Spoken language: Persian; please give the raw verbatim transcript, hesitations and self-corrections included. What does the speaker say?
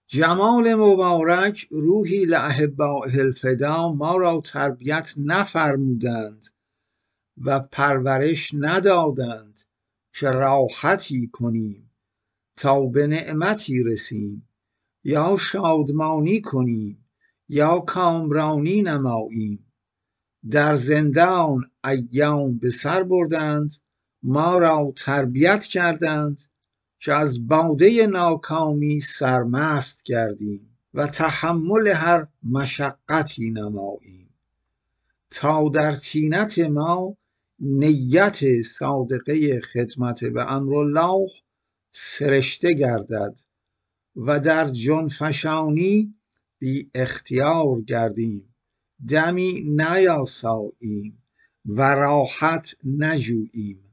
جمال مبارک روحی لاحبائه الفدا ما را تربیت نفرمودند و پرورش ندادند که راحتی کنیم تا به نعمتی رسیم، یا شادمانی کنیم یا کامرانی نماییم. در زندان ایام به سر بردند، ما را تربیت کردند که از باده ناکامی سرمست گردیم و تحمل هر مشقتی نماییم، تا در طینت ما نیت صادقه خدمت به امرالله سرشته گردد و در جانفشانی بی اختیار گردیم، دمی نیاساییم و راحت نجوییم.